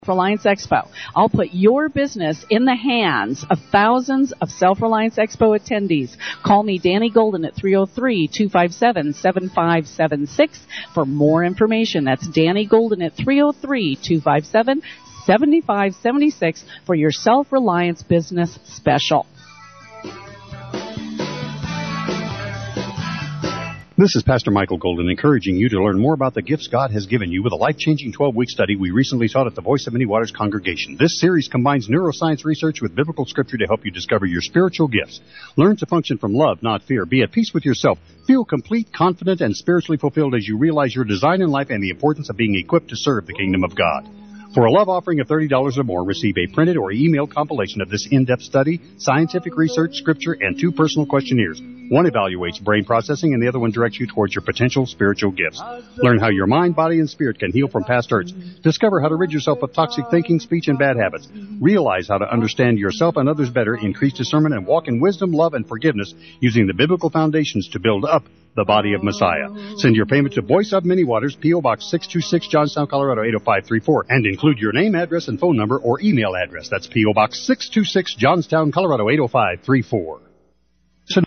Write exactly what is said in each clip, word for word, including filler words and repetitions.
Self-Reliance Expo. I'll put your business in the hands of thousands of Self-Reliance Expo attendees. Call me, Danny Golden, at three oh three, two five seven, seven five seven six for more information. That's Danny Golden at three oh three, two five seven, seven five seven six for your Self-Reliance Business Special. This is Pastor Michael Golden, encouraging you to learn more about the gifts God has given you with a life-changing twelve-week study we recently taught at the Voice of Many Waters congregation. This series combines neuroscience research with biblical scripture to help you discover your spiritual gifts. Learn to function from love, not fear. Be at peace with yourself. Feel complete, confident, and spiritually fulfilled as you realize your design in life and the importance of being equipped to serve the kingdom of God. For a love offering of thirty dollars or more, receive a printed or email compilation of this in-depth study, scientific research, scripture, and two personal questionnaires. One evaluates brain processing, and the other one directs you towards your potential spiritual gifts. Learn how your mind, body, and spirit can heal from past hurts. Discover how to rid yourself of toxic thinking, speech, and bad habits. Realize how to understand yourself and others better, increase discernment, and walk in wisdom, love, and forgiveness using the biblical foundations to build up the body of Messiah. Send your payment to Voice of Many Waters, P O Box six two six, Johnstown, Colorado eight oh five three four, and include your name, address, and phone number or email address. That's P O Box six two six, Johnstown, Colorado eight oh five three four. So-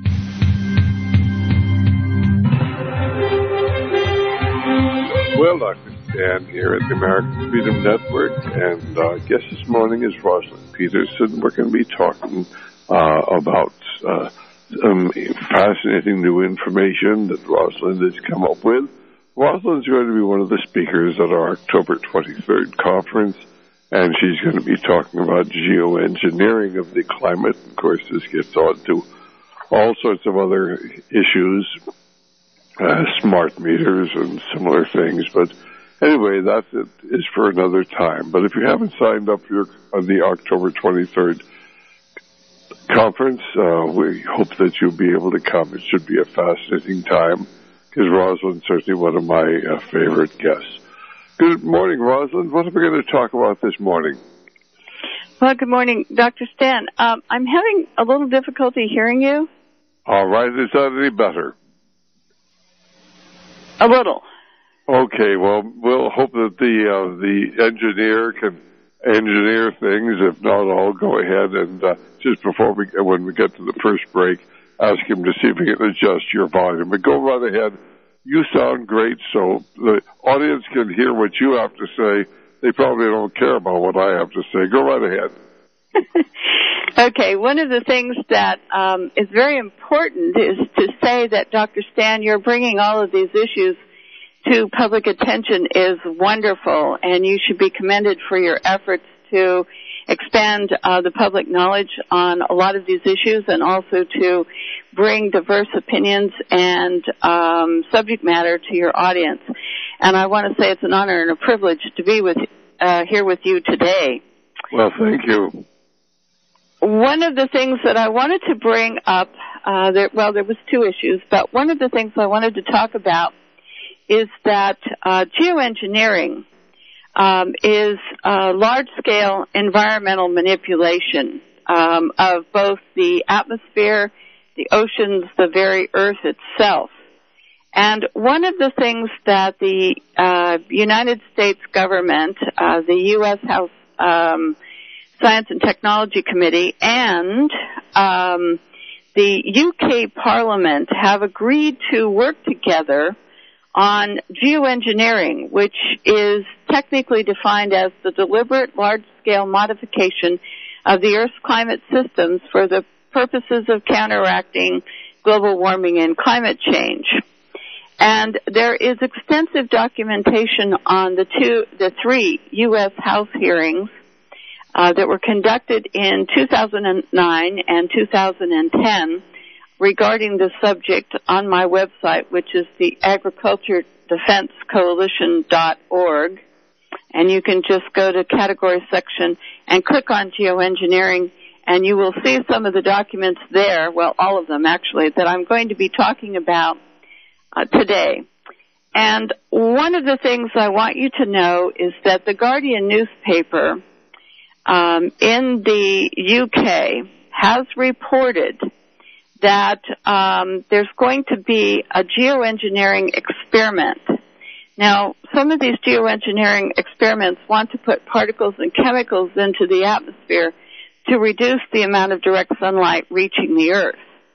Well, Doctor Stan here at the American Freedom Network, and uh, guest this morning is Rosalind Peterson. We're going to be talking uh, about uh, some fascinating new information that Rosalind has come up with. Rosalind's going to be one of the speakers at our October twenty-third conference, and she's going to be talking about geoengineering of the climate. Of course, this gets on to all sorts of other issues, uh, smart meters and similar things. But anyway, that's it is for another time. But if you haven't signed up for your, on the October twenty-third conference, uh, we hope that you'll be able to come. It should be a fascinating time, because Rosalind's certainly one of my uh, favorite guests. Good morning, Rosalind. What are we going to talk about this morning? Well, good morning, Doctor Stan. Um, I'm having a little difficulty hearing you. All right. Is that any better? A little. Okay. Well, we'll hope that the uh, the engineer can engineer things. If not, I'll go ahead and uh, just before we when we get to the first break, ask him to see if he can adjust your volume. But go right ahead. You sound great, so the audience can hear what you have to say. They probably don't care about what I have to say. Go right ahead. Okay, one of the things that um, is very important is to say that, Doctor Stan, you're bringing all of these issues to public attention is wonderful, and you should be commended for your efforts to expand uh, the public knowledge on a lot of these issues, and also to bring diverse opinions and um, subject matter to your audience. And I want to say it's an honor and a privilege to be with uh, here with you today. Well, thank you. One of the things that I wanted to bring up, uh, there, well, there was two issues, but one of the things I wanted to talk about is that uh, geoengineering um, is uh, large-scale environmental manipulation um, of both the atmosphere, the oceans, the very earth itself. And one of the things that the uh, United States government, uh, the U S House um, Science and Technology Committee, and um, the U K Parliament have agreed to work together on geoengineering, which is technically defined as the deliberate large-scale modification of the Earth's climate systems for the purposes of counteracting global warming and climate change. And there is extensive documentation on the two, the three U S House hearings uh, that were conducted in two thousand nine and two thousand ten regarding the subject on my website, which is the agriculture defense coalition dot org. And you can just go to category section and click on geoengineering, and you will see some of the documents there, well, all of them actually, that I'm going to be talking about uh, today. And one of the things I want you to know is that the Guardian newspaper um, in the U K has reported that um, there's going to be a geoengineering experiment Now, some of these geoengineering experiments want to put particles and chemicals into the atmosphere to reduce the amount of direct sunlight reaching the Earth.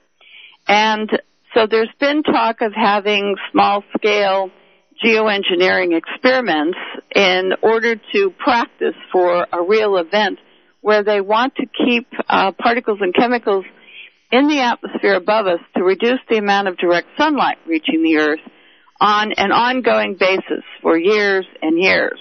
And so there's been talk of having small-scale geoengineering experiments in order to practice for a real event where they want to keep uh, particles and chemicals in the atmosphere above us to reduce the amount of direct sunlight reaching the Earth on an ongoing basis for years and years.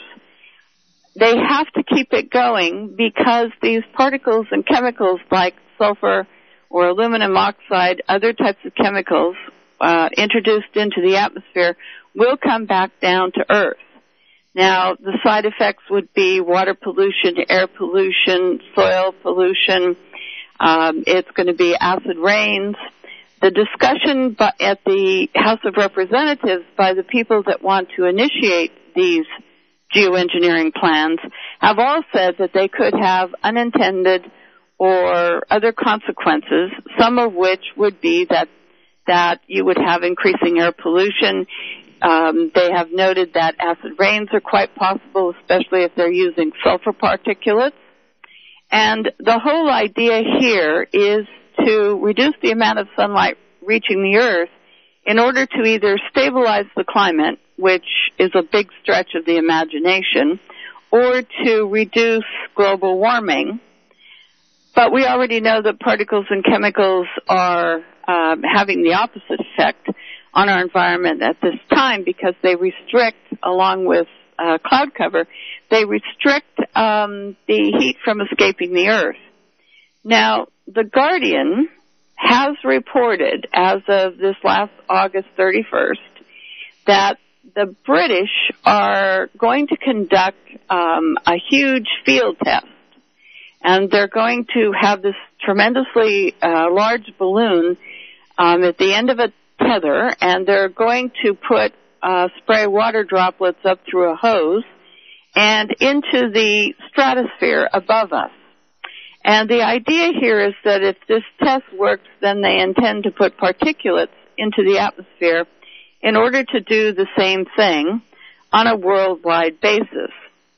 They have to keep it going because these particles and chemicals like sulfur or aluminum oxide, other types of chemicals uh, introduced into the atmosphere will come back down to Earth. Now, the side effects would be water pollution, air pollution, soil pollution. Um, it's going to be acid rains. The discussion by, at the House of Representatives by the people that want to initiate these geoengineering plans have all said that they could have unintended or other consequences, some of which would be that that you would have increasing air pollution. Um, they have noted that acid rains are quite possible, especially if they're using sulfur particulates. And the whole idea here is to reduce the amount of sunlight reaching the Earth in order to either stabilize the climate, which is a big stretch of the imagination, or to reduce global warming. But we already know that particles and chemicals are um, having the opposite effect on our environment at this time because they restrict, along with uh, cloud cover, they restrict um, the heat from escaping the Earth. Now, The Guardian has reported, as of this last August thirty-first, that the British are going to conduct um, a huge field test. And they're going to have this tremendously uh, large balloon um, at the end of a tether, and they're going to put uh, spray water droplets up through a hose and into the stratosphere above us. And the idea here is that if this test works, then they intend to put particulates into the atmosphere in order to do the same thing on a worldwide basis.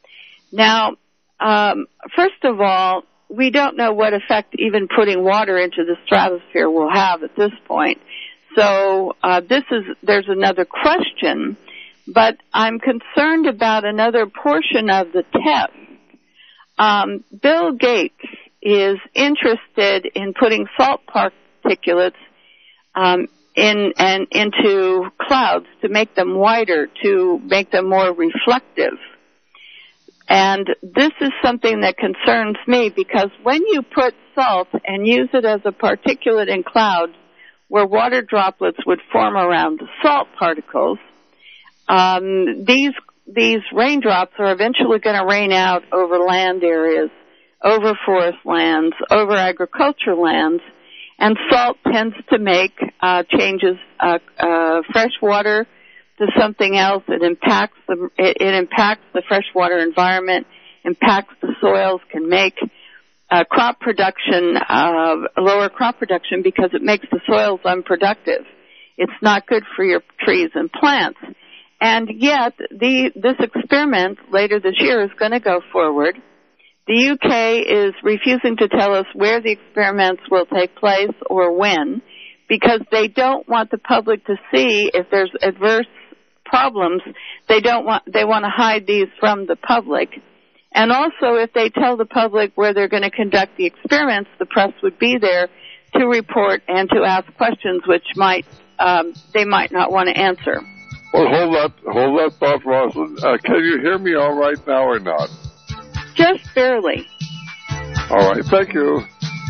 Now, um, first of all, we don't know what effect even putting water into the stratosphere will have at this point. So uh, this is there's another question, but I'm concerned about another portion of the test. Um, Bill Gates is interested in putting salt particulates um, in and into clouds to make them whiter, to make them more reflective. And this is something that concerns me because when you put salt and use it as a particulate in clouds where water droplets would form around the salt particles, um, these these raindrops are eventually going to rain out over land areas, over forest lands, over agricultural lands, and salt tends to make uh, changes, uh, uh, fresh water to something else. It impacts the it, it impacts the freshwater environment, impacts the soils, can make uh, crop production uh, lower crop production because it makes the soils unproductive. It's not good for your trees and plants. And yet, the this experiment later this year is going to go forward. The U K is refusing to tell us where the experiments will take place or when, because they don't want the public to see if there's adverse problems. They don't want, they want to hide these from the public. And also, if they tell the public where they're going to conduct the experiments, the press would be there to report and to ask questions which might, um, they might not want to answer. Well, hold that, hold that thought, Rosalind. Uh, can you hear me all right now or not? Just barely. All right, thank you.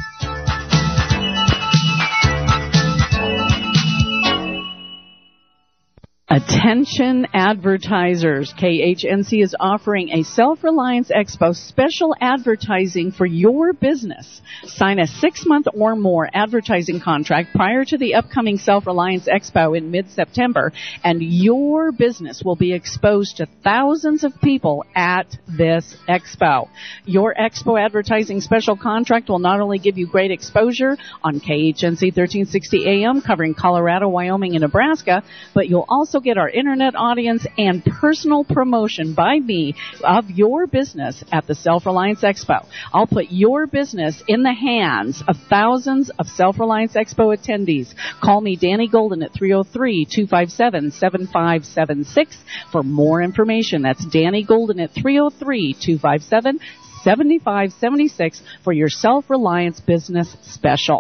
Attention advertisers. K H N C is offering a Self-Reliance Expo special advertising for your business. Sign a six-month or more advertising contract prior to the upcoming Self-Reliance Expo in mid-September, and your business will be exposed to thousands of people at this expo. Your expo advertising special contract will not only give you great exposure on K H N C thirteen sixty A M covering Colorado, Wyoming, and Nebraska, but you'll also also get our internet audience and personal promotion by me of your business at the Self-Reliance Expo. I'll put your business in the hands of thousands of Self-Reliance Expo attendees. Call me Danny Golden at three oh three, two five seven, seven five seven six for more information. That's Danny Golden at three oh three, two five seven, seven five seven six for your Self-Reliance Business Special.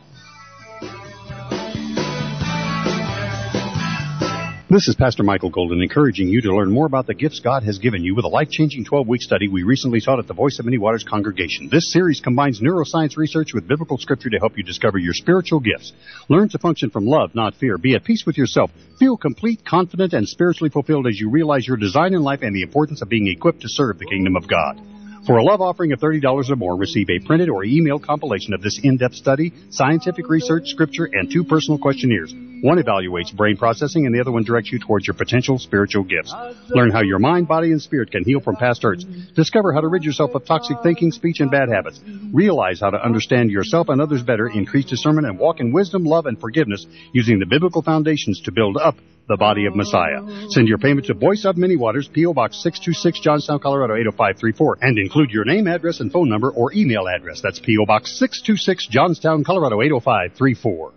This is Pastor Michael Golden encouraging you to learn more about the gifts God has given you with a life-changing twelve-week study we recently taught at the Voice of Many Waters congregation. This series combines neuroscience research with biblical scripture to help you discover your spiritual gifts. Learn to function from love, not fear. Be at peace with yourself. Feel complete, confident, and spiritually fulfilled as you realize your design in life and the importance of being equipped to serve the kingdom of God. For a love offering of thirty dollars or more, receive a printed or emailed compilation of this in-depth study, scientific research, scripture, and two personal questionnaires. One evaluates brain processing and the other one directs you towards your potential spiritual gifts. Learn how your mind, body, and spirit can heal from past hurts. Discover how to rid yourself of toxic thinking, speech, and bad habits. Realize how to understand yourself and others better, increase discernment, and walk in wisdom, love, and forgiveness using the biblical foundations to build up the body of Messiah. Send your payment to Voice of Many Waters, P O. Box six two six, Johnstown, Colorado eight oh five three four, and include your name, address, and phone number or email address. That's P O. Box six two six, Johnstown, Colorado eight oh five three four.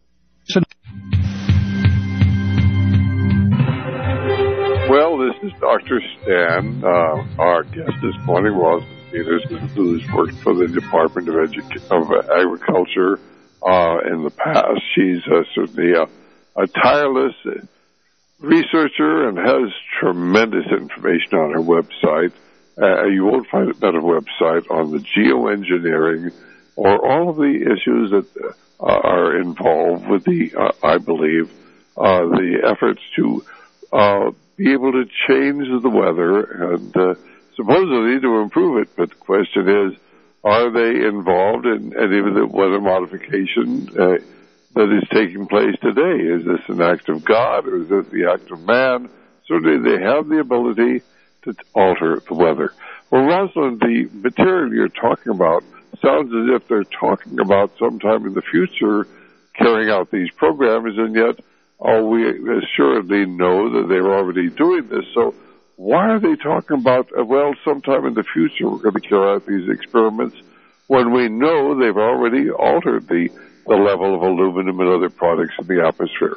Well, this is Doctor Stan. Uh, our guest this morning, Rosalind Peterson, who's worked for the Department of, Edu- of Agriculture uh, in the past. She's uh, certainly a, a tireless researcher and has tremendous information on her website. Uh, you won't find a better website on the geoengineering or all of the issues that uh, are involved with the, uh, I believe, uh, the efforts to uh, be able to change the weather and uh, supposedly to improve it. But the question is, are they involved in any of the weather modification uh, that is taking place today? Is this an act of God or is this the act of man? Certainly they have the ability to alter the weather. Well, Rosalind, the material you're talking about sounds as if they're talking about sometime in the future carrying out these programs, and yet oh, we assuredly know that they're already doing this. So why are they talking about, uh, well, sometime in the future we're going to carry out these experiments when we know they've already altered the, the level of aluminum and other products in the atmosphere?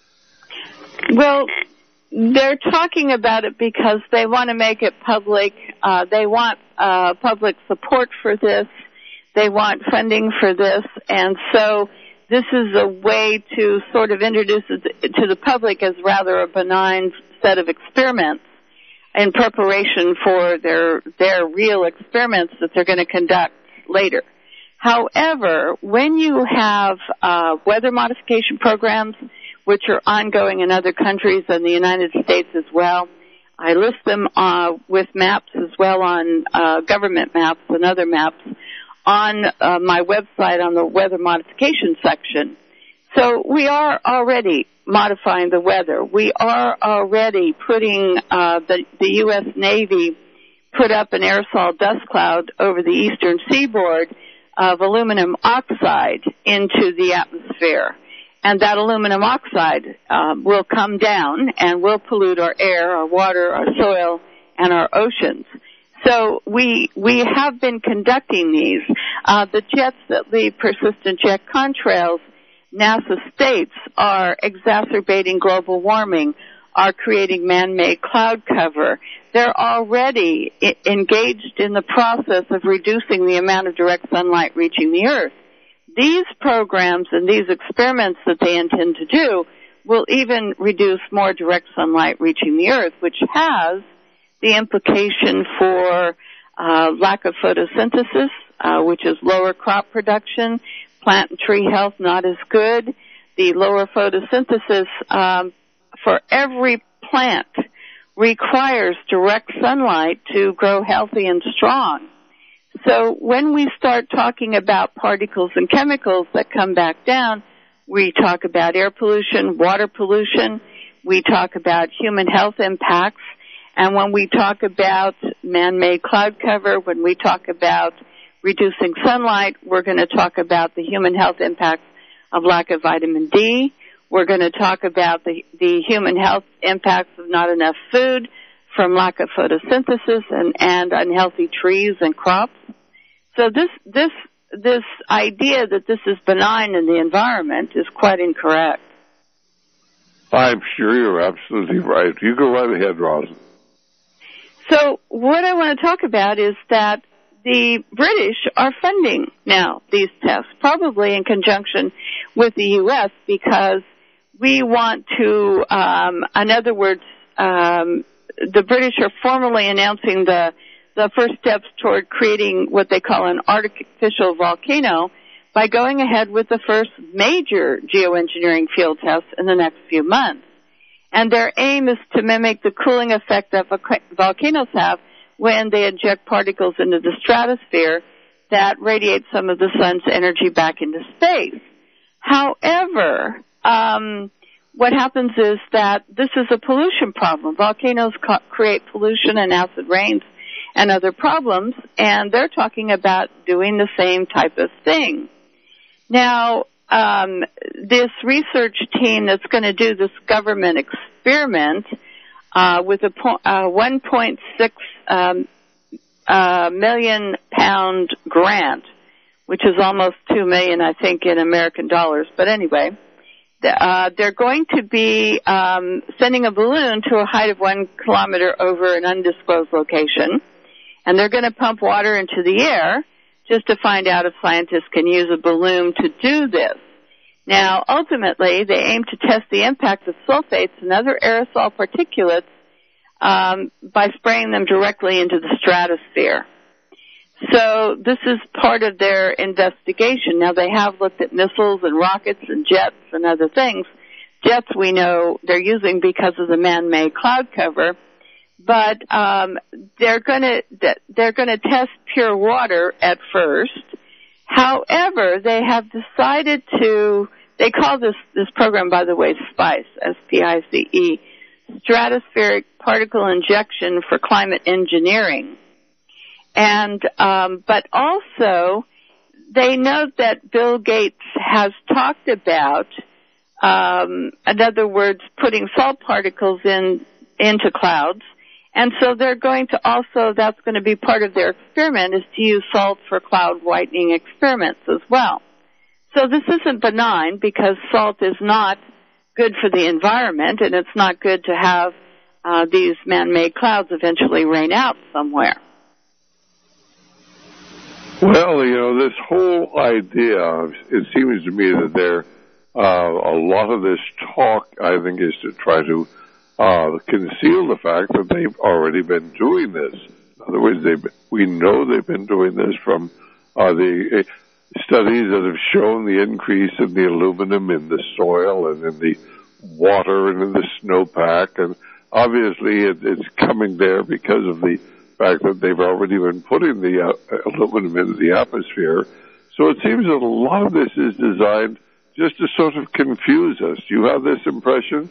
Well, they're talking about it because they want to make it public. Uh, they want uh, public support for this. They want funding for this. And so this is a way to sort of introduce it to the public as rather a benign set of experiments in preparation for their their real experiments that they're going to conduct later. However, when you have uh, weather modification programs, which are ongoing in other countries and the United States as well, I list them uh, with maps as well on uh, government maps and other maps on uh, my website on the weather modification section. So we are already modifying the weather. We are already putting, uh, the, the U S Navy put up an aerosol dust cloud over the eastern seaboard of aluminum oxide into the atmosphere. And that aluminum oxide uh, will come down and will pollute our air, our water, our soil, and our oceans. So we we have been conducting these. Uh, the jets that leave persistent jet contrails, NASA states, are exacerbating global warming, are creating man-made cloud cover. They're already I- engaged in the process of reducing the amount of direct sunlight reaching the Earth. These programs and these experiments that they intend to do will even reduce more direct sunlight reaching the Earth, which has the implication for uh, lack of photosynthesis, uh, which is lower crop production, plant and tree health not as good. The lower photosynthesis um, for every plant requires direct sunlight to grow healthy and strong. So when we start talking about particles and chemicals that come back down, we talk about air pollution, water pollution, we talk about human health impacts. And when we talk about man-made cloud cover, when we talk about reducing sunlight, we're going to talk about the human health impacts of lack of vitamin D. We're going to talk about the, the human health impacts of not enough food from lack of photosynthesis and, and unhealthy trees and crops. So this, this, this idea that this is benign in the environment is quite incorrect. I'm sure you're absolutely right. You go right ahead, Rosin. So what I want to talk about is that the British are funding now these tests, probably in conjunction with the U S, because we want to, um, in other words, um, the British are formally announcing the, the first steps toward creating what they call an artificial volcano by going ahead with the first major geoengineering field tests in the next few months. And their aim is to mimic the cooling effect that volcanoes have when they inject particles into the stratosphere that radiate some of the sun's energy back into space. However, um, what happens is that this is a pollution problem. Volcanoes co- create pollution and acid rains and other problems, and they're talking about doing the same type of thing. Now, um, this research team that's going to do this government experiment uh, with a po- uh, one point six um, uh, million pound grant, which is almost two million, I think, in American dollars. But anyway, uh, they're going to be um, sending a balloon to a height of one kilometer over an undisclosed location, and they're going to pump water into the air just to find out if scientists can use a balloon to do this. Now, ultimately, they aim to test the impact of sulfates and other aerosol particulates um, by spraying them directly into the stratosphere. So this is part of their investigation. Now, they have looked at missiles and rockets and jets and other things. Jets we know they're using because of the man-made cloud cover. But um, they're going to they're going to test pure water at first. However, they have decided to. They call this this program, by the way, SPICE, S P I C E, Stratospheric Particle Injection for Climate Engineering. And um, but also, they note that Bill Gates has talked about, um, in other words, putting salt particles in into clouds. And so they're going to also, that's going to be part of their experiment, is to use salt for cloud whitening experiments as well. So this isn't benign because salt is not good for the environment, and it's not good to have uh, these man-made clouds eventually rain out somewhere. Well, you know, this whole idea, it seems to me that there, uh, a lot of this talk, I think, is to try to Uh, conceal the fact that they've already been doing this. In other words, they we know they've been doing this from uh, the uh, studies that have shown the increase in the aluminum in the soil and in the water and in the snowpack, and obviously it, it's coming there because of the fact that they've already been putting the uh, aluminum into the atmosphere. So it seems that a lot of this is designed just to sort of confuse us. Do you have this impression?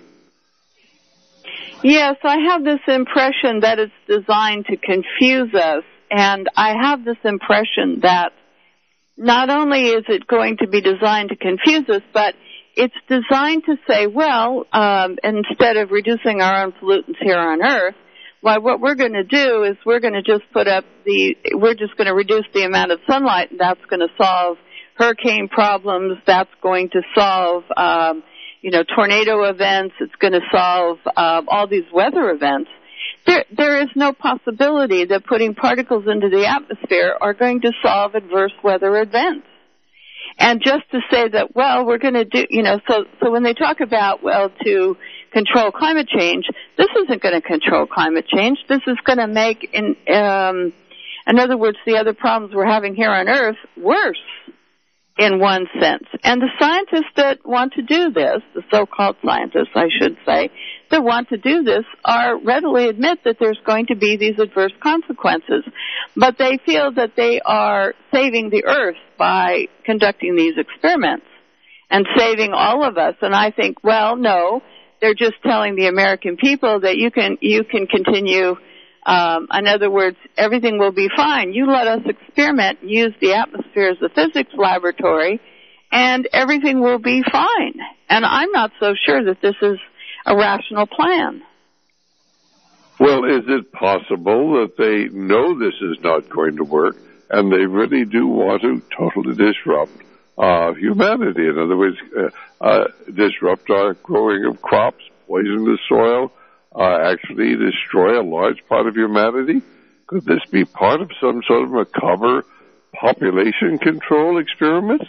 Yes, I have this impression that it's designed to confuse us, and I have this impression that not only is it going to be designed to confuse us, but it's designed to say, well, um, instead of reducing our own pollutants here on Earth, why, what we're going to do is we're going to just put up the, we're just going to reduce the amount of sunlight, and that's going to solve hurricane problems, that's going to solve, um, you know, tornado events. It's going to solve uh, all these weather events. There, there is no possibility that putting particles into the atmosphere are going to solve adverse weather events. And just to say that, well, we're going to do, you know, so so when they talk about, well, to control climate change, this isn't going to control climate change. This is going to make, in um, in other words, the other problems we're having here on Earth worse. In one sense. And the scientists that want to do this, the so-called scientists, I should say, that want to do this are readily admit that there's going to be these adverse consequences. But they feel that they are saving the Earth by conducting these experiments and saving all of us. And I think, well, no, they're just telling the American people that you can, you can continue. Um, in other words, everything will be fine. You let us experiment, use the atmosphere as a physics laboratory, and everything will be fine. And I'm not so sure that this is a rational plan. Well, is it possible that they know this is not going to work, and they really do want to totally disrupt uh, humanity? In other words, uh, uh, disrupt our growing of crops, poison the soil, uh, actually destroy a large part of humanity? Could this be part of some sort of macabre population control experiment?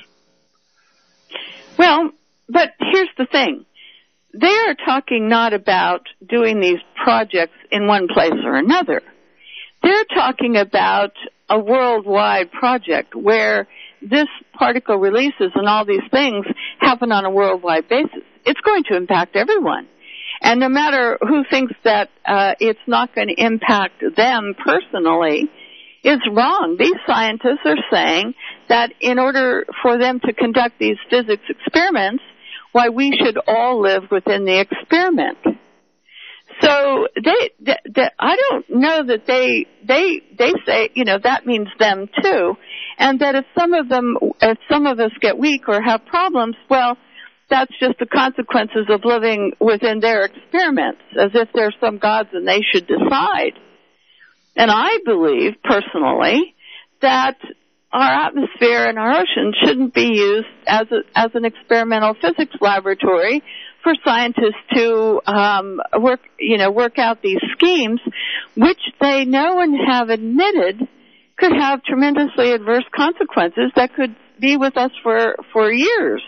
Well, but here's the thing. They are talking not about doing these projects in one place or another. They're talking about a worldwide project where this particle releases and all these things happen on a worldwide basis. It's going to impact everyone. And no matter who thinks that uh, it's not going to impact them personally is wrong. These scientists are saying that in order for them to conduct these physics experiments, why we should all live within the experiment. So they, they, they, I don't know that they, they, they say, you know, that means them too, and that if some of them, if some of us get weak or have problems, well, that's just the consequences of living within their experiments, as if they're some gods and they should decide. And I believe, personally, that our atmosphere and our ocean shouldn't be used as a, as an experimental physics laboratory for scientists to um, work, you know, work out these schemes, which they know and have admitted could have tremendously adverse consequences that could be with us for for years.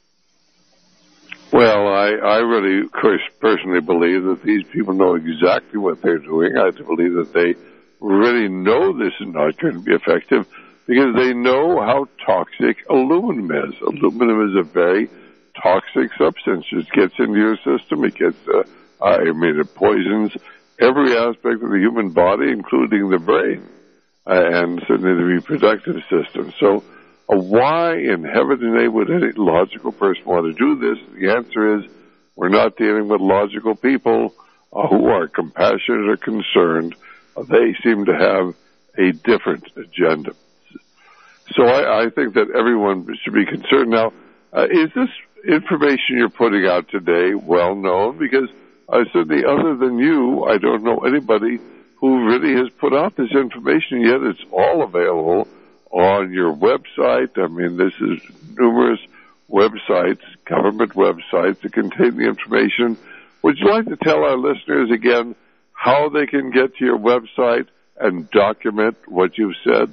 Well, I, I really, of course, personally believe that these people know exactly what they're doing. I believe that they really know this is not going to be effective, because they know how toxic aluminum is. Aluminum is a very toxic substance. It gets into your system. It gets, uh, uh, I mean, it poisons every aspect of the human body, including the brain, uh, and certainly the reproductive system. So uh, why in heaven and earth would any logical person want to do this? The answer is we're not dealing with logical people uh, who are compassionate or concerned. Uh, they seem to have a different agenda. So I, I think that everyone should be concerned. Now, uh, is this information you're putting out today well known? Because uh, certainly other than you, I don't know anybody who really has put out this information yet. It's all available on your website. I mean, this is numerous websites, government websites that contain the information. Would you like to tell our listeners again how they can get to your website and document what you've said?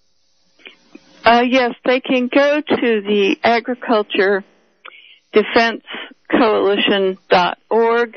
Uh, yes, they can go to the Agriculture Defense Coalition dot org.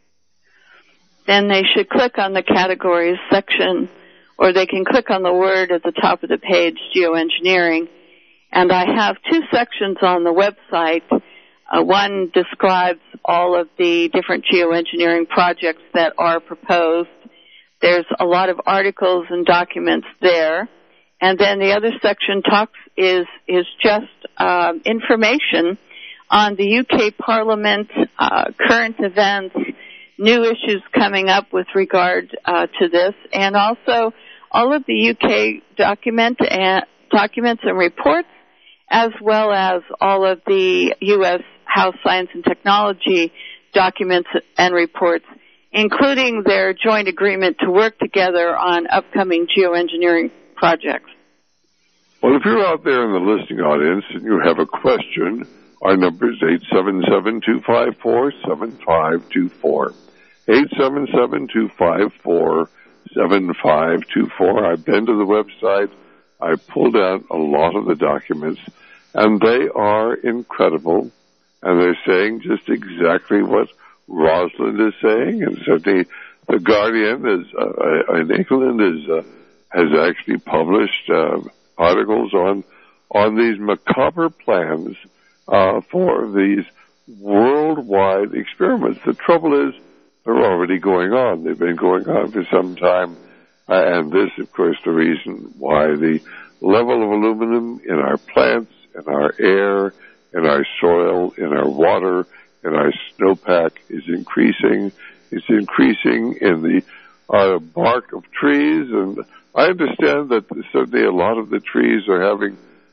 Then they should click on the categories section, or they can click on the word at the top of the page, geoengineering. And I have two sections on the website. Uh, one describes all of the different geoengineering projects that are proposed. There's a lot of articles and documents there. And then the other section talks is is just uh, information on the U K Parliament, uh, current events, new issues coming up with regard uh, to this, and also all of the U K document and, documents and reports, as well as all of the U S House Science and Technology documents and reports, including their joint agreement to work together on upcoming geoengineering projects. Well, if you're out there in the listening audience and you have a question, our number is eight seven seven, two five four, seven five two four. eight seven seven, two five four, seven five two four. I've been to the website. I pulled out a lot of the documents, and they are incredible. And they're saying just exactly what Rosalind is saying. And certainly the Guardian is, uh, in England is, uh, has actually published, uh, articles on on these macabre plans uh, for these worldwide experiments. The trouble is, they're already going on. They've been going on for some time, uh, and this, of course, the reason why the level of aluminum in our plants, in our air, in our soil, in our water, in our snowpack is increasing. It's increasing in the uh, bark of trees, and I understand that certainly a lot of the trees are having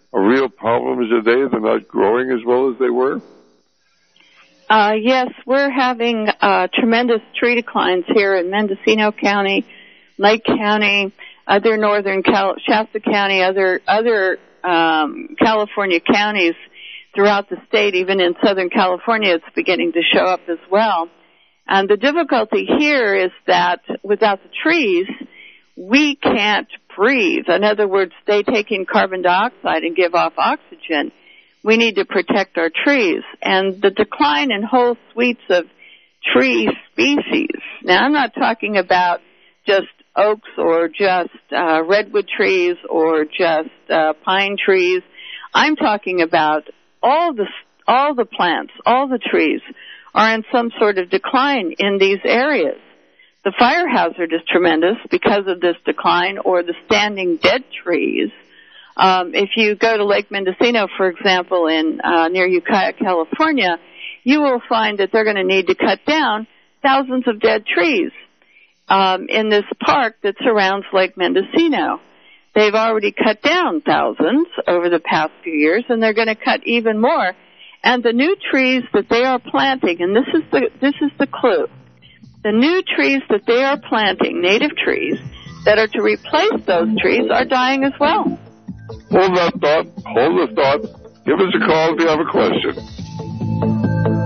a real problem today? They're not growing as well as they were? Uh, yes, we're having uh, tremendous tree declines here in Mendocino County, Lake County, other northern Cal- Shasta County, other other um, California counties throughout the state. Even in Southern California, it's beginning to show up as well. And the difficulty here is that without the trees, we can't breathe. In other words, they take in carbon dioxide and give off oxygen. We need to protect our trees. And the decline in whole suites of tree species. Now, I'm not talking about just oaks or just uh, redwood trees or just uh, pine trees. I'm talking about all the all the plants, all the trees are in some sort of decline in these areas. The fire hazard is tremendous because of this decline, or the standing dead trees. Um, if you go to Lake Mendocino, for example, in uh, near Ukiah, California, you will find that they're going to need to cut down thousands of dead trees um, in this park that surrounds Lake Mendocino. They've already cut down thousands over the past few years, and they're going to cut even more. And the new trees that they are planting, and this is the this is the clue, the new trees that they are planting, native trees that are to replace those trees, are dying as well. Hold that thought. Hold the thought. Give us a call if you have a question.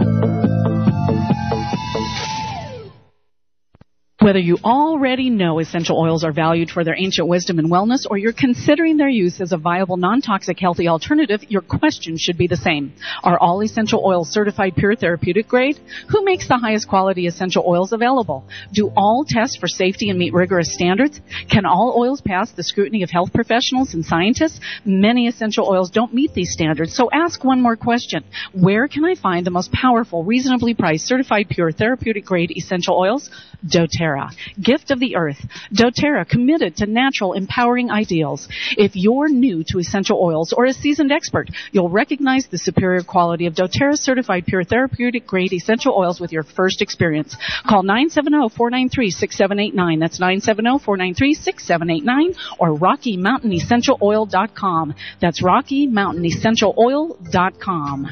Whether you already know essential oils are valued for their ancient wisdom and wellness, or you're considering their use as a viable, non-toxic, healthy alternative, your question should be the same. Are all essential oils certified pure therapeutic grade? Who makes the highest quality essential oils available? Do all test for safety and meet rigorous standards? Can all oils pass the scrutiny of health professionals and scientists? Many essential oils don't meet these standards, so ask one more question. Where can I find the most powerful, reasonably priced, certified pure therapeutic grade essential oils? doTERRA. Gift of the Earth. doTERRA, committed to natural, empowering ideals. If you're new to essential oils or a seasoned expert, you'll recognize the superior quality of doTERRA certified pure therapeutic grade essential oils with your first experience. Call nine seven zero, four nine three, six seven eight nine. That's nine seven zero, four nine three, six seven eight nine, or Rocky Mountain Essential Oil dot com. That's Rocky Mountain Essential Oil dot com.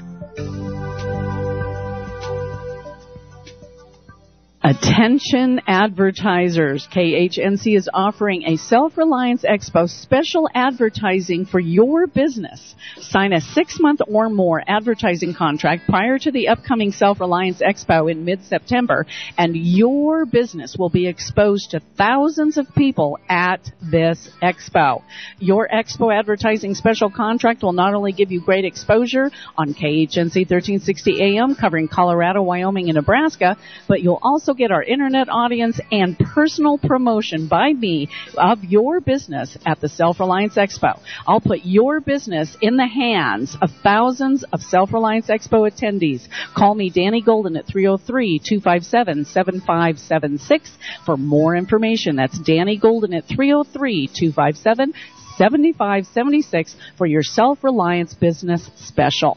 Attention advertisers. K H N C is offering a Self-Reliance Expo special advertising for your business. Sign a six-month or more advertising contract prior to the upcoming Self-Reliance Expo in mid-September, and your business will be exposed to thousands of people at this expo. Your expo advertising special contract will not only give you great exposure on K H N C thirteen sixty A M covering Colorado, Wyoming, and Nebraska, but you'll also get our internet audience and personal promotion by me of your business at the Self-Reliance Expo. I'll put your business in the hands of thousands of Self-Reliance Expo attendees. Call me Danny Golden at three oh three, two five seven, seven five seven six for more information. That's Danny Golden at three oh three, two five seven, seven five seven six for your Self-Reliance Business Special.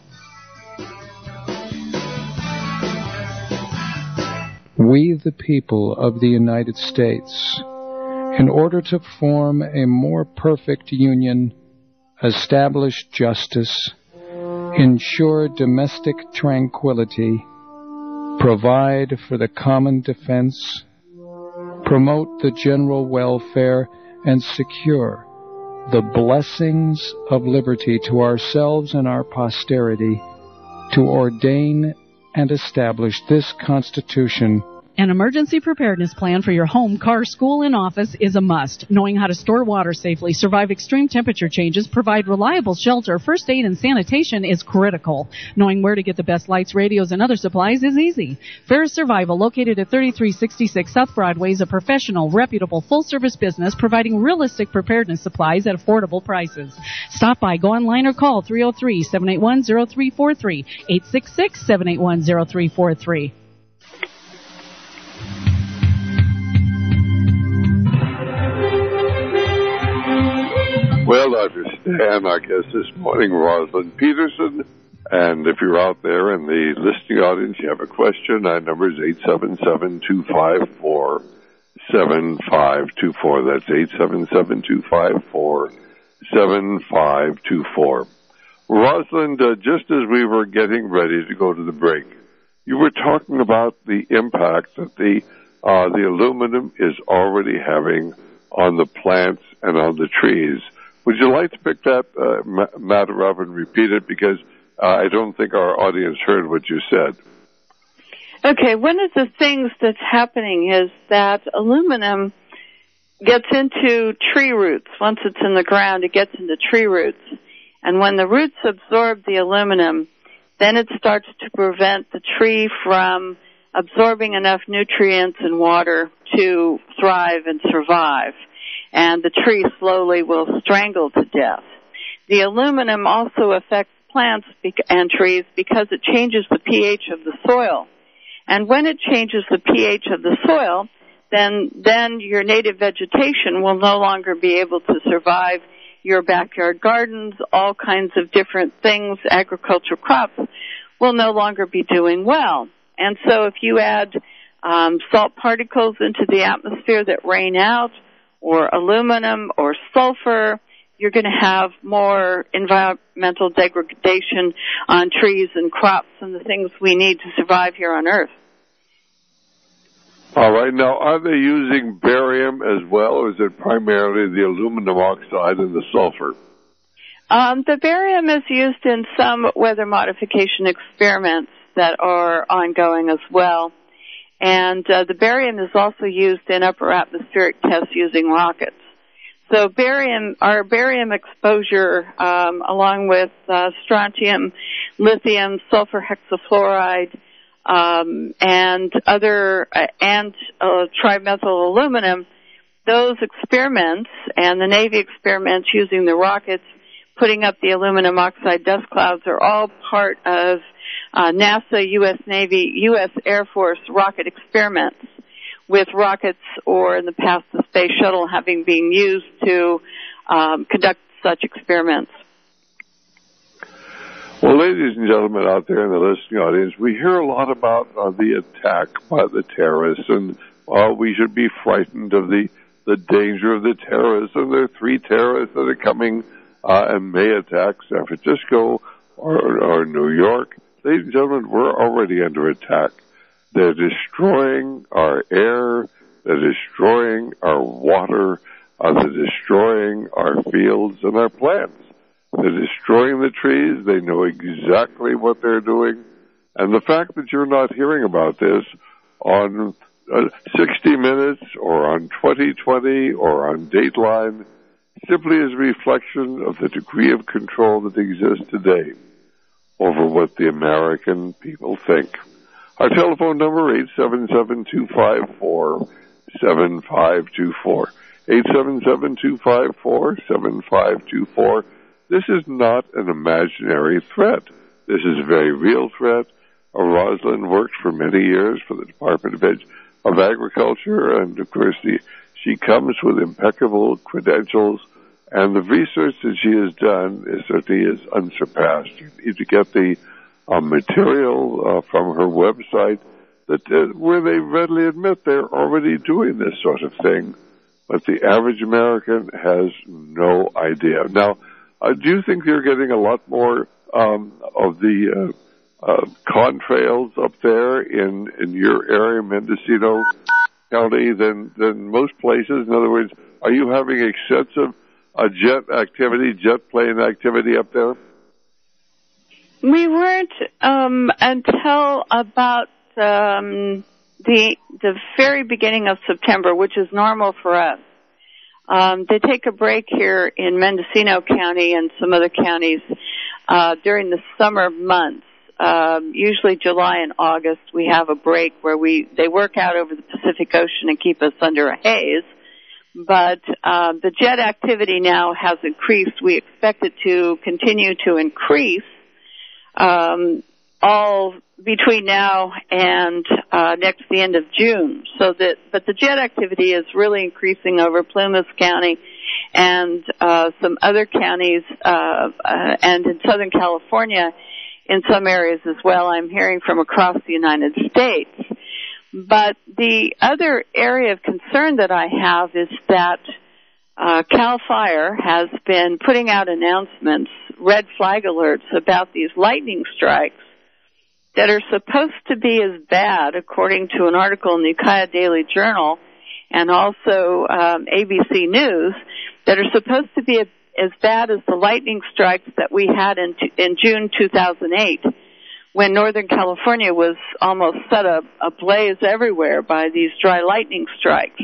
We, the people of the United States, in order to form a more perfect union, establish justice, ensure domestic tranquility, provide for the common defense, promote the general welfare, and secure the blessings of liberty to ourselves and our posterity, to ordain and establish this Constitution. An emergency preparedness plan for your home, car, school, and office is a must. Knowing how to store water safely, survive extreme temperature changes, provide reliable shelter, first aid, and sanitation is critical. Knowing where to get the best lights, radios, and other supplies is easy. Ferris Survival, located at thirty-three sixty-six South Broadway, is a professional, reputable, full-service business providing realistic preparedness supplies at affordable prices. Stop by, go online, or call three oh three, seven eight one, oh three four three, eight six six, seven eight one, oh three four three. Well, Doctor Stan, our guest this morning, Rosalind Peterson. And if you're out there in the listening audience, you have a question, our number is eight seven seven, two five four, seven five two four. That's eight seven seven, two five four, seven five two four. Rosalind, uh, just as we were getting ready to go to the break, you were talking about the impact that the uh, the aluminum is already having on the plants and on the trees. Would you like to pick that uh, matter up and repeat it? Because uh, I don't think our audience heard what you said. Okay, one of the things that's happening is that aluminum gets into tree roots. Once it's in the ground, it gets into tree roots. And when the roots absorb the aluminum, then it starts to prevent the tree from absorbing enough nutrients and water to thrive and survive. And the tree slowly will strangle to death. The aluminum also affects plants and trees because it changes the pH of the soil. And when it changes the pH of the soil, then then your native vegetation will no longer be able to survive. Your backyard gardens, all kinds of different things, agricultural crops, will no longer be doing well. And so if you add um, salt particles into the atmosphere that rain out, or aluminum or sulfur, you're going to have more environmental degradation on trees and crops and the things we need to survive here on Earth. All right. Now, are they using barium as well, or is it primarily the aluminum oxide and the sulfur? Um, the barium is used in some weather modification experiments that are ongoing as well. And uh, the barium is also used in upper atmospheric tests using rockets. So barium, our barium exposure, um, along with uh, strontium, lithium, sulfur hexafluoride, um, and other uh, and uh, trimethyl aluminum, those experiments and the Navy experiments using the rockets, putting up the aluminum oxide dust clouds, are all part of uh, NASA, U S Navy, U S Air Force rocket experiments, with rockets or in the past the space shuttle having been used to um, conduct such experiments. Well, ladies and gentlemen out there in the listening audience, we hear a lot about uh, the attack by the terrorists, and uh, we should be frightened of the, the danger of the terrorists. And there are three terrorists that are coming uh, and may attack San Francisco or, or New York. Ladies and gentlemen, we're already under attack. They're destroying our air. They're destroying our water. Uh, they're destroying our fields and our plants. They're destroying the trees. They know exactly what they're doing. And the fact that you're not hearing about this on uh, sixty minutes or on twenty twenty or on Dateline simply is a reflection of the degree of control that exists today over what the American people think. Our telephone number, eight seven seven, two five four, seven five two four. eight seven seven, two five four, seven five two four. This is not an imaginary threat. This is a very real threat. Uh, Rosalind worked for many years for the Department of, Ed- of Agriculture, and of course the, she comes with impeccable credentials, and the research that she has done is certainly is unsurpassed. You need to get the uh, material uh, from her website that uh, where they readily admit they're already doing this sort of thing, but the average American has no idea. Now, Uh, do you think you're getting a lot more um, of the uh, uh, contrails up there in, in your area, Mendocino County, than, than most places? In other words, are you having extensive uh, jet activity, jet plane activity up there? We weren't um, until about um, the the very beginning of September, which is normal for us. Um, they take a break here in Mendocino County and some other counties uh, during the summer months. Um, usually July and August, we have a break where we they work out over the Pacific Ocean and keep us under a haze. But uh, the jet activity now has increased. We expect it to continue to increase um, all between now and uh, next the end of June. So that, but the jet activity is really increasing over Plumas County and uh, some other counties, uh, uh, and in Southern California, in some areas as well. I'm hearing from across the United States. But the other area of concern that I have is that uh, CAL FIRE has been putting out announcements red flag alerts about these lightning strikes that are supposed to be as bad, according to an article in the Ukiah Daily Journal and also um, A B C News, that are supposed to be as bad as the lightning strikes that we had in, in June two thousand eight, when Northern California was almost set ablaze everywhere by these dry lightning strikes.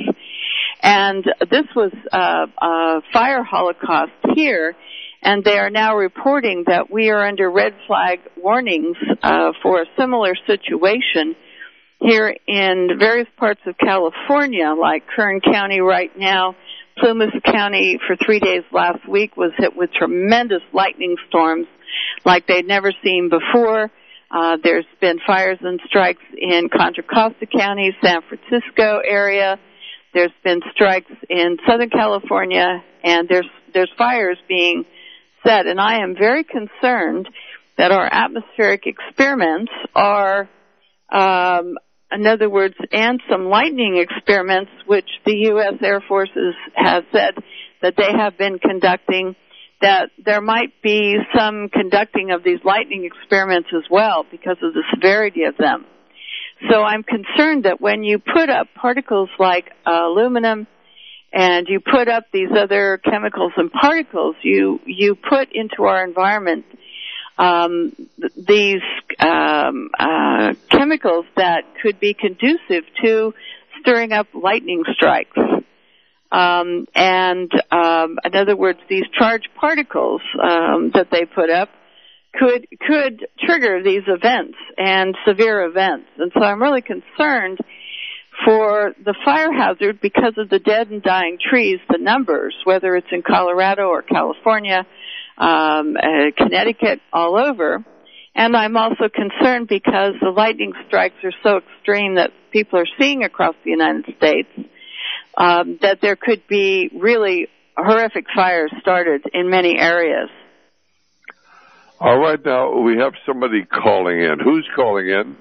And this was uh, a fire holocaust here, and they are now reporting that we are under red flag warnings uh, for a similar situation here in various parts of California, like Kern County right now. Plymouth County for three days last week was hit with tremendous lightning storms like they'd never seen before. Uh, there's been fires and strikes in Contra Costa County, San Francisco area. There's been strikes in Southern California, and there's there's fires being set. And I am very concerned that our atmospheric experiments are, um, in other words, and some lightning experiments, which the U S Air Force has said that they have been conducting, that there might be some conducting of these lightning experiments as well because of the severity of them. So I'm concerned that when you put up particles like uh, aluminum and you put up these other chemicals and particles, you you put into our environment um, th- these um, uh, chemicals that could be conducive to stirring up lightning strikes. Um, and um, in other words, these charged particles um, that they put up could could trigger these events and severe events. And so I'm really concerned for the fire hazard because of the dead and dying trees, the numbers, whether it's in Colorado or California, um, uh, Connecticut, all over. And I'm also concerned because the lightning strikes are so extreme that people are seeing across the United States, um, that there could be really horrific fires started in many areas. All right, now we have somebody calling in. Who's calling in?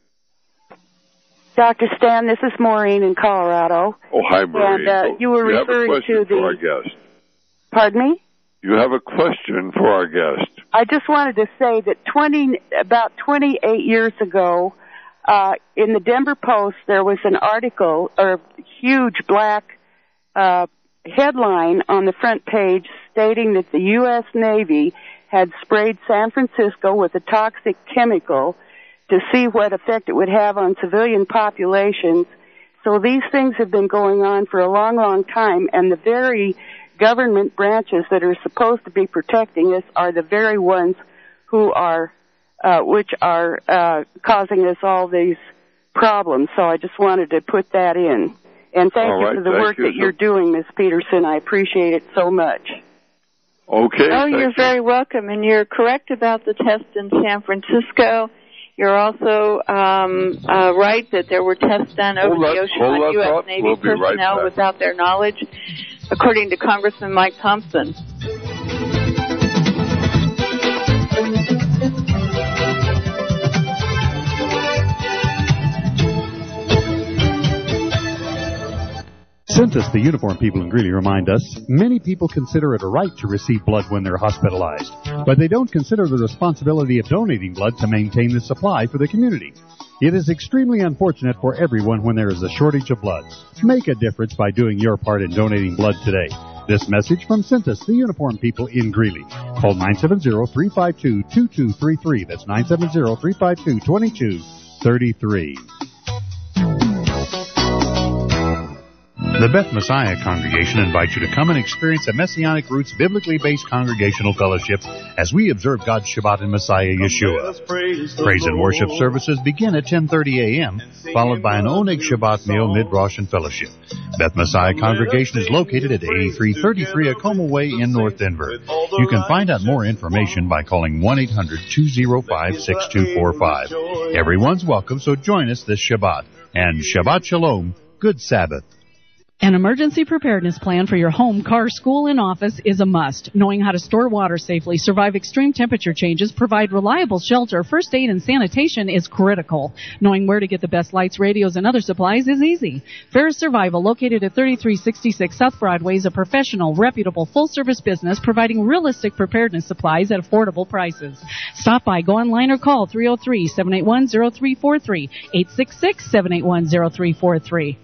Doctor Stan, this is Maureen in Colorado. Oh, hi, Maureen. And uh, you were you referring have a question to the. For our guest. Pardon me? You have a question for our guest. I just wanted to say that twenty, about twenty-eight years ago, uh, in the Denver Post, there was an article, or a huge black uh, headline on the front page stating that the U S Navy had sprayed San Francisco with a toxic chemical to see what effect it would have on civilian populations. So these things have been going on for a long, long time, and the very government branches that are supposed to be protecting us are the very ones who are, uh, which are uh, causing us all these problems. So I just wanted to put that in. And thank all you right, for the thank work you, that sir. you're doing, Miz Peterson. I appreciate it so much. Okay. Oh, you're you. very welcome, and you're correct about the test in San Francisco. You're also um, uh, right that there were tests done over Hold the that- ocean hold on that U S thought. Navy We'll be right personnel back. without their knowledge, according to Congressman Mike Thompson. Cintas, the uniformed people in Greeley, remind us, many people consider it a right to receive blood when they're hospitalized, but they don't consider the responsibility of donating blood to maintain the supply for the community. It is extremely unfortunate for everyone when there is a shortage of blood. Make a difference by doing your part in donating blood today. This message from Cintas, the uniformed people in Greeley. Call nine seven zero, three five two, two two three three. That's nine seven zero, three five two, two two three three. The Beth Messiah Congregation invites you to come and experience a Messianic Roots biblically based congregational fellowship as we observe God's Shabbat in Messiah Yeshua. Praise and worship services begin at ten thirty a.m., followed by an Oneg Shabbat meal, mid-Rosh, and fellowship. Beth Messiah Congregation is located at eighty-three thirty-three Acoma Way in North Denver. You can find out more information by calling one eight hundred, two oh five, six two four five. Everyone's welcome, so join us this Shabbat. And Shabbat Shalom, good Sabbath. An emergency preparedness plan for your home, car, school, and office is a must. Knowing how to store water safely, survive extreme temperature changes, provide reliable shelter, first aid, and sanitation is critical. Knowing where to get the best lights, radios, and other supplies is easy. Ferris Survival, located at thirty-three sixty-six South Broadway, is a professional, reputable, full-service business providing realistic preparedness supplies at affordable prices. Stop by, go online, or call three oh three, seven eight one, oh three four three, eight six six, seven eight one, oh three four three.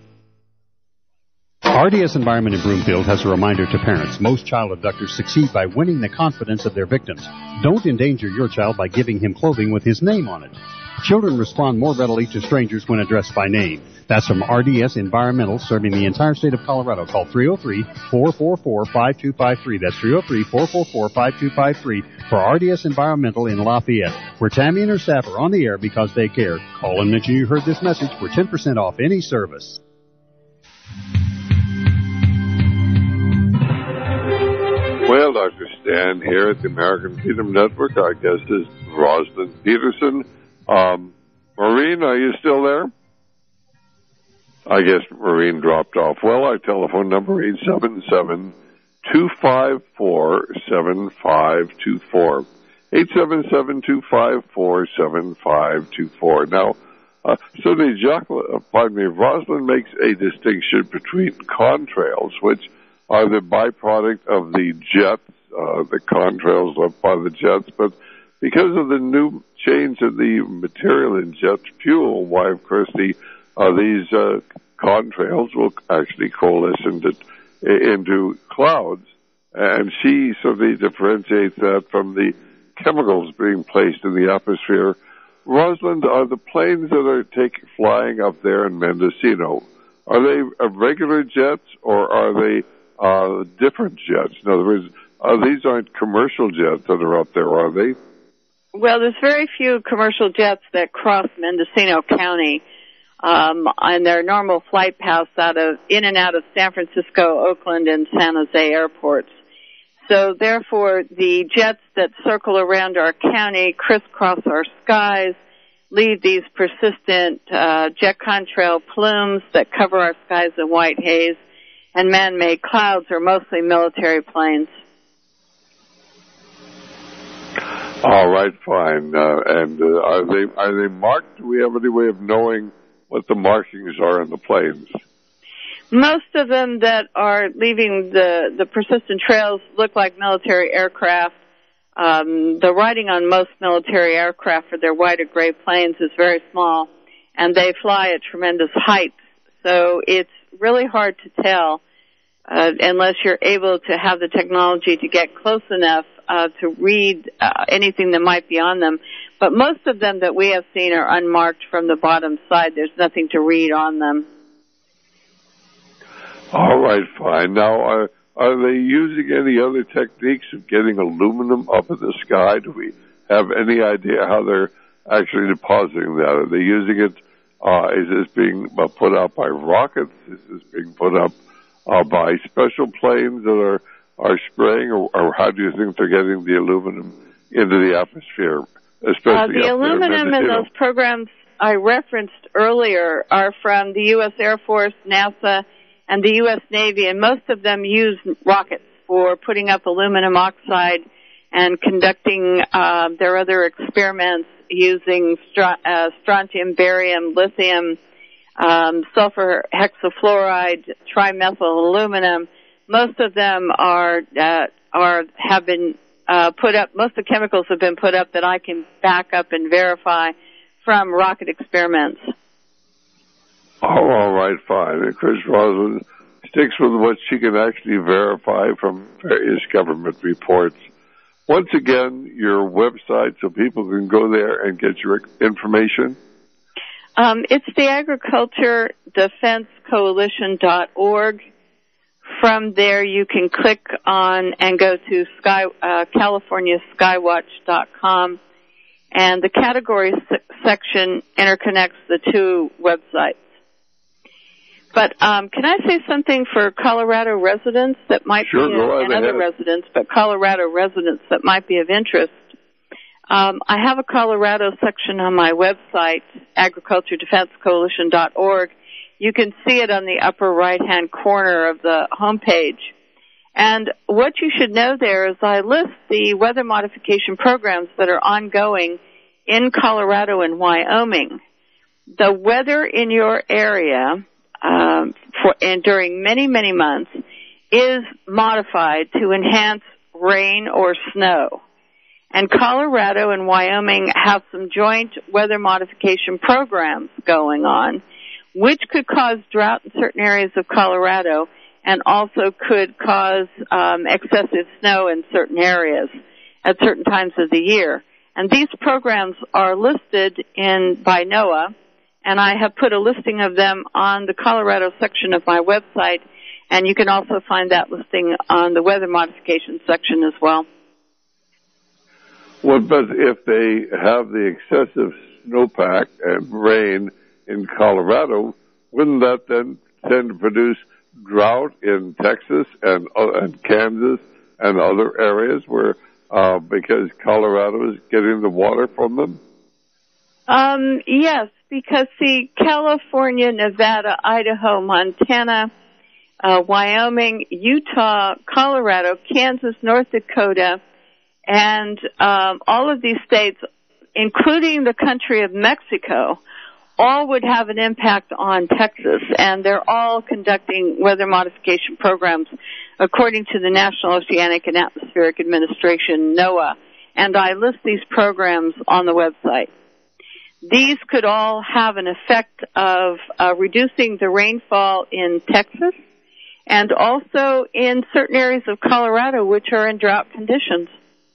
R D S Environment in Broomfield has a reminder to parents. Most child abductors succeed by winning the confidence of their victims. Don't endanger your child by giving him clothing with his name on it. Children respond more readily to strangers when addressed by name. That's from R D S Environmental, serving the entire state of Colorado. Call three oh three, four four four, five two five three. That's three oh three, four four four, five two five three for R D S Environmental in Lafayette, where Tammy and her staff are on the air because they care. Call and mention you heard this message for ten percent off any service. Well, Doctor Stan here at the American Freedom Network. Our guest is Rosalind Peterson. Um, Maureen, are you still there? I guess Maureen dropped off. Well, our telephone number, eight seven seven, two five four, seven five two four. eight seven seven, two five four, seven five two four. Now, uh, so the Jacques, uh, pardon me, Rosalind makes a distinction between contrails, which are the byproduct of the jets, uh, the contrails left by the jets, but because of the new change in the material in jet fuel, why, of course, the, uh, these uh, contrails will actually coalesce into, into clouds, and she certainly differentiates that from the chemicals being placed in the atmosphere. Rosalind, are the planes that are take, flying up there in Mendocino, are they uh, regular jets, or are they Uh, different jets? In other words, uh, these aren't commercial jets that are up there, are they? Well, there's very few commercial jets that cross Mendocino County um, on their normal flight paths out of in and out of San Francisco, Oakland, and San Jose airports. So, therefore, the jets that circle around our county, crisscross our skies, leave these persistent uh, jet contrail plumes that cover our skies in white haze, and man-made clouds are mostly military planes. All right, fine. Uh, and uh, are they are they marked? Do we have any way of knowing what the markings are on the planes? Most of them that are leaving the, the persistent trails look like military aircraft. Um, the writing on most military aircraft for their white or gray planes is very small, and they fly at tremendous heights. So it's really hard to tell uh, unless you're able to have the technology to get close enough uh, to read uh, anything that might be on them. But most of them that we have seen are unmarked from the bottom side. There's nothing to read on them. All right, fine. Now, are, are they using any other techniques of getting aluminum up in the sky? Do we have any idea how they're actually depositing that? Are they using it? Uh, is this being uh, put out by rockets? Is this being put up uh, by special planes that are, are spraying? Or, or how do you think they're getting the aluminum into the atmosphere? Especially uh, the aluminum in those programs I referenced earlier are from the U S Air Force, NASA, and the U S Navy, and most of them use rockets for putting up aluminum oxide and conducting uh, their other experiments using str- uh, strontium, barium, lithium, um, sulfur hexafluoride, trimethyl aluminum. Most of them are uh, are have been uh, put up. Most of the chemicals have been put up that I can back up and verify from rocket experiments. Oh, all right, fine. And Chris Rosalind sticks with what she can actually verify from various government reports. Once again, your website so people can go there and get your information. Um, it's the Agriculture Defense Coalition dot org. From there, you can click on and go to Sky, uh, California Skywatch dot com, and the categories section interconnects the two websites. But um, can I say something for Colorado residents that might sure, be, go and other ahead. residents, but Colorado residents that might be of interest? Um, I have a Colorado section on my website, Agriculture Defense Coalition dot org. You can see it on the upper right-hand corner of the homepage. And what you should know there is I list the weather modification programs that are ongoing in Colorado and Wyoming. The weather in your area um, for and during many, many months is modified to enhance rain or snow. And Colorado and Wyoming have some joint weather modification programs going on, which could cause drought in certain areas of Colorado and also could cause um, excessive snow in certain areas at certain times of the year. And these programs are listed in by NOAA, and I have put a listing of them on the Colorado section of my website, and you can also find that listing on the weather modification section as well. Well, but if they have the excessive snowpack and rain in Colorado, wouldn't that then tend to produce drought in Texas and, uh, and Kansas and other areas where, uh, because Colorado is getting the water from them? Um, yes, because see, California, Nevada, Idaho, Montana, uh, Wyoming, Utah, Colorado, Kansas, North Dakota, and um, all of these states, including the country of Mexico, all would have an impact on Texas, and they're all conducting weather modification programs according to the National Oceanic and Atmospheric Administration, NOAA, and I list these programs on the website. These could all have an effect of uh, reducing the rainfall in Texas and also in certain areas of Colorado which are in drought conditions.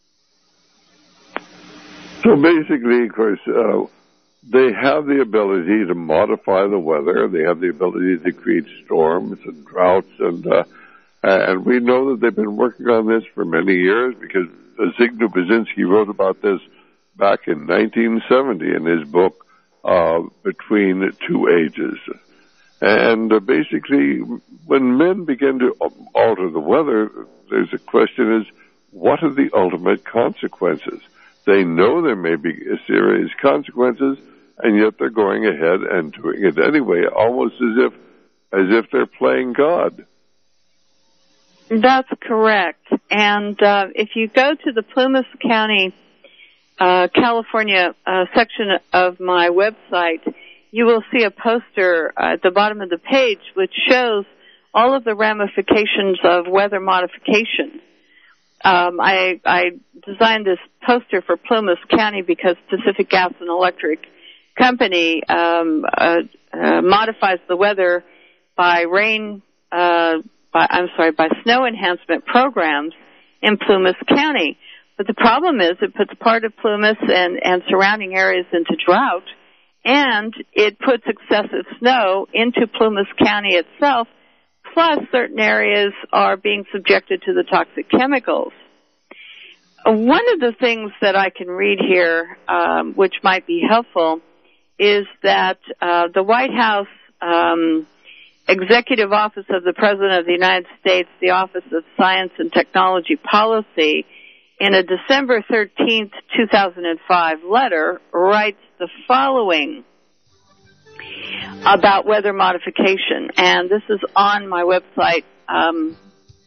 So basically, of course, uh, they have the ability to modify the weather. They have the ability to create storms and droughts, and uh, and we know that they've been working on this for many years because Zygmunt Brzezinski wrote about this back in nineteen seventy in his book, uh, Between Two Ages. And uh, basically, when men begin to alter the weather, there's a question is, what are the ultimate consequences? They know there may be serious consequences, and yet they're going ahead and doing it anyway, almost as if as if they're playing God. That's correct. And uh, if you go to the Plumas County, uh, California uh, section of my website, you will see a poster at the bottom of the page which shows all of the ramifications of weather modification. Um, I, I designed this poster for Plumas County because Pacific Gas and Electric Company um, uh, uh, modifies the weather by rain, uh, by, I'm sorry, by snow enhancement programs in Plumas County. But the problem is it puts part of Plumas and, and surrounding areas into drought, and it puts excessive snow into Plumas County itself, plus certain areas are being subjected to the toxic chemicals. One of the things that I can read here, um, which might be helpful, is that uh, the White House um, Executive Office of the President of the United States, the Office of Science and Technology Policy, in a December thirteenth, two thousand five letter, writes the following about weather modification, and this is on my website. Um,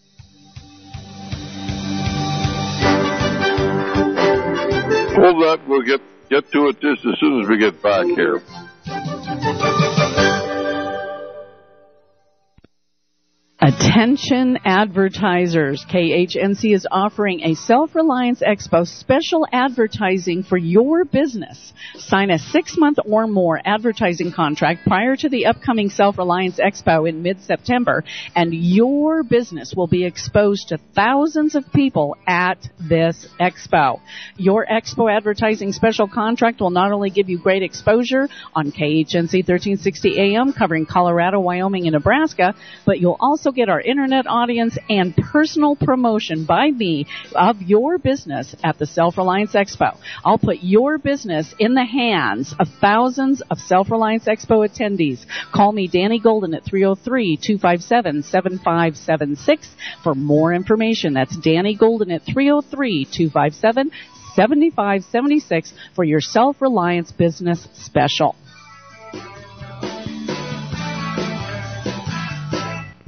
Hold that. We'll get, get to it just as soon as we get back here. Attention advertisers. K H N C is offering a Self-Reliance Expo special advertising for your business. Sign a six-month or more advertising contract prior to the upcoming Self-Reliance Expo in mid-September, and your business will be exposed to thousands of people at this expo. Your expo advertising special contract will not only give you great exposure on K H N C thirteen sixty A M covering Colorado, Wyoming, and Nebraska, but you'll also get our internet audience and personal promotion by me of your business at the Self-Reliance Expo. I'll put your business in the hands of thousands of Self-Reliance Expo attendees. Call me, Danny Golden, at three oh three, two five seven, seven five seven six for more information. That's Danny Golden at three oh three, two five seven, seven five seven six for your Self-Reliance Business Special.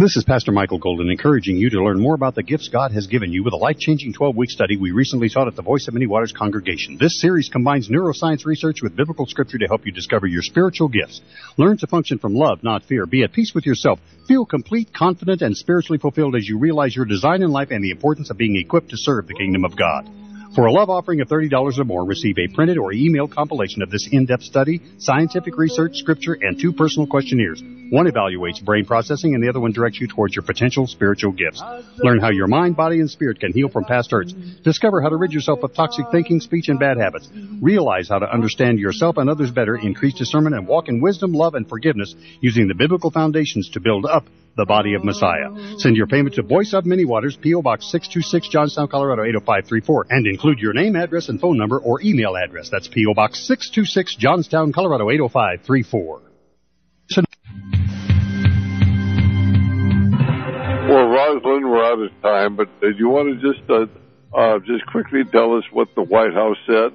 This is Pastor Michael Golden encouraging you to learn more about the gifts God has given you with a life-changing twelve-week study we recently taught at the Voice of Many Waters congregation. This series combines neuroscience research with biblical scripture to help you discover your spiritual gifts. Learn to function from love, not fear. Be at peace with yourself. Feel complete, confident, and spiritually fulfilled as you realize your design in life and the importance of being equipped to serve the kingdom of God. For a love offering of thirty dollars or more, receive a printed or email compilation of this in-depth study, scientific research, scripture, and two personal questionnaires. One evaluates brain processing and the other one directs you towards your potential spiritual gifts. Learn how your mind, body, and spirit can heal from past hurts. Discover how to rid yourself of toxic thinking, speech, and bad habits. Realize how to understand yourself and others better, increase discernment, and walk in wisdom, love, and forgiveness using the biblical foundations to build up the body of Messiah. Send your payment to Voice of Many Waters, P O Box six two six, Johnstown, Colorado eight oh five three four, and include your name, address, and phone number or email address. That's P O Box six two six, Johnstown, Colorado eight oh five three four. Well, Rosalind, we're out of time, but do you want to just uh, uh, just quickly tell us what the White House said?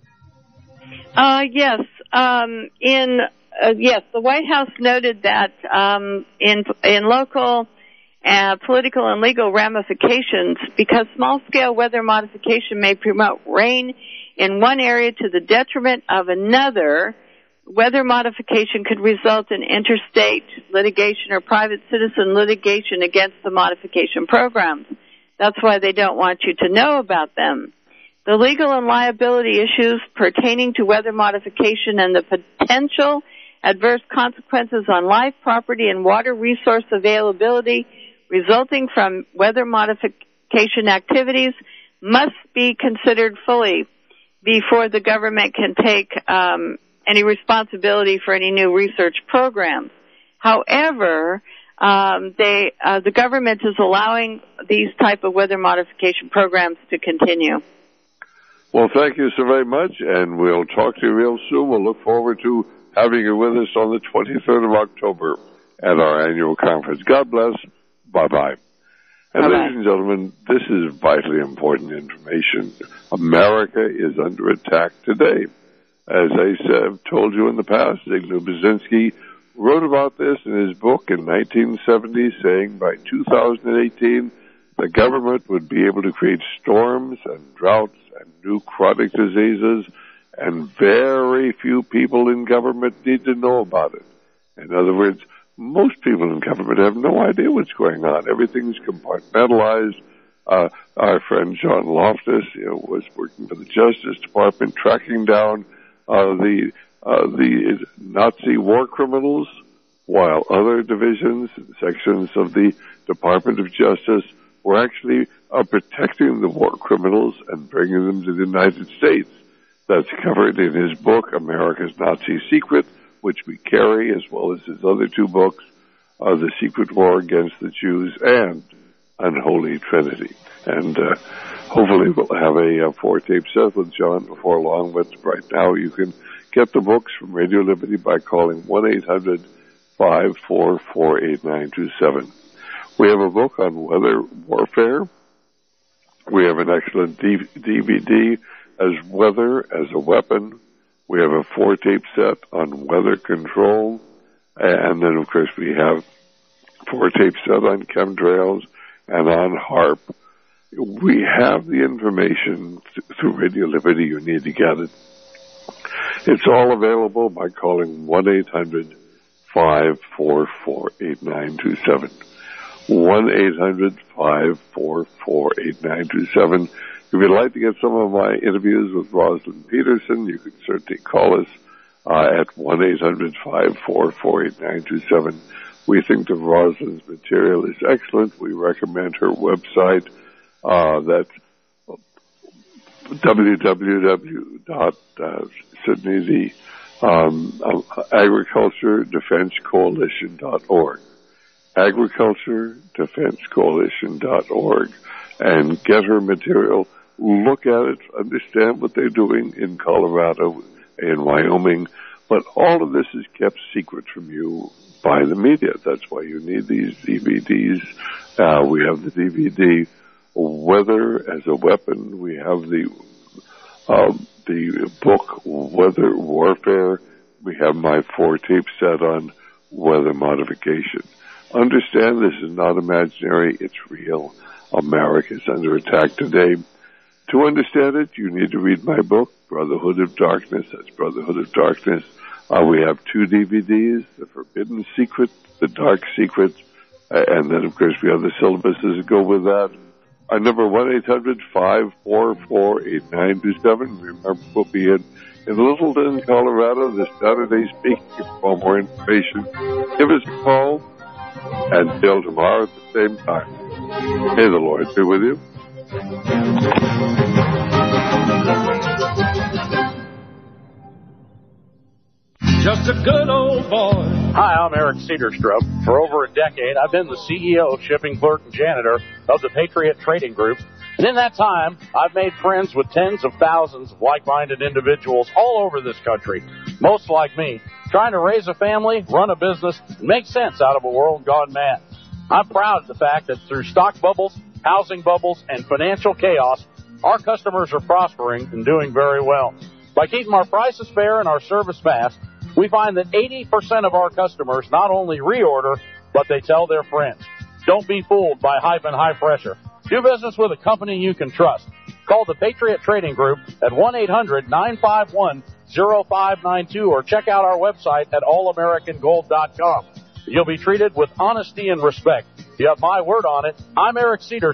Uh, yes. Um, in uh, yes, the White House noted that um, in in local uh, political and legal ramifications, because small-scale weather modification may promote rain in one area to the detriment of another, weather modification could result in interstate litigation or private citizen litigation against the modification programs. That's why they don't want you to know about them. The legal and liability issues pertaining to weather modification and the potential adverse consequences on life, property, and water resource availability resulting from weather modification activities must be considered fully before the government can take um, any responsibility for any new research programs. However, um, they, uh, the government is allowing these type of weather modification programs to continue. Well, thank you so very much, and we'll talk to you real soon. We'll look forward to having you with us on the twenty-third of October at our annual conference. God bless. Bye-bye. And Bye-bye. Ladies and gentlemen, this is vitally important information. America is under attack today. As I have told you in the past, Zygmunt Brzezinski wrote about this in his book in nineteen seventy, saying by two thousand eighteen, the government would be able to create storms and droughts and new chronic diseases, and very few people in government need to know about it. In other words, most people in government have no idea what's going on. Everything's compartmentalized. Uh, our friend John Loftus, you know, was working for the Justice Department, tracking down uh, the uh, the Nazi war criminals, while other divisions and sections of the Department of Justice were actually uh, protecting the war criminals and bringing them to the United States. That's covered in his book, America's Nazi Secret, which we carry, as well as his other two books, uh, The Secret War Against the Jews and Unholy Trinity. And uh, hopefully we'll have a uh, four-tape set with John before long, but right now you can get the books from Radio Liberty by calling one eight hundred, five four four, eight nine two seven. We have a book on weather warfare. We have an excellent D V D as Weather as a Weapon. We have a four-tape set on weather control. And then, of course, we have four-tape set on chemtrails and on HAARP. We have the information th- through Radio Liberty. You need to get it. It's all available by calling one eight hundred, five four four, eight nine two seven. one eight hundred, five four four, eight nine two seven. If you'd like to get some of my interviews with Rosalind Peterson, you can certainly call us uh, at one eight hundred, five four four, eight nine two seven. We think that Rosalind's material is excellent. We recommend her website. Uh, that's w w w dot Sydney the um, Agriculture Defense Coalition dot org. Agriculture Defense Coalition dot org, and get her material. Look at it, understand what they're doing in Colorado, in Wyoming, but all of this is kept secret from you by the media. That's why you need these D V Ds. Uh, we have the D V D Weather as a Weapon. We have the um, the book Weather Warfare. We have my four-tape set on weather modification. Understand this is not imaginary, it's real. America is under attack today. To understand it, you need to read my book, Brotherhood of Darkness. That's Brotherhood of Darkness. Uh, we have two D V Ds, The Forbidden Secret, The Dark Secret, uh, and then, of course, we have the syllabuses that go with that. Our number, one eight hundred five four four eight nine two seven. Remember, we'll be in, in Littleton, Colorado, this Saturday speaking. For more information, give us a call. Until tomorrow at the same time. May the Lord be with you. Just a good old boy. Hi, I'm Eric Cedarstrup. For over a decade, I've been the C E O, shipping clerk, and janitor of the Patriot Trading Group. And in that time, I've made friends with tens of thousands of like-minded individuals all over this country, most like me, trying to raise a family, run a business, and make sense out of a world gone mad. I'm proud of the fact that through stock bubbles, housing bubbles, and financial chaos, our customers are prospering and doing very well. By keeping our prices fair and our service fast, we find that eighty percent of our customers not only reorder, but they tell their friends. Don't be fooled by hype and high pressure. Do business with a company you can trust. Call the Patriot Trading Group at one eight hundred nine five one zero five nine two or check out our website at all american gold dot com. You'll be treated with honesty and respect. You have my word on it. I'm Eric Cedar.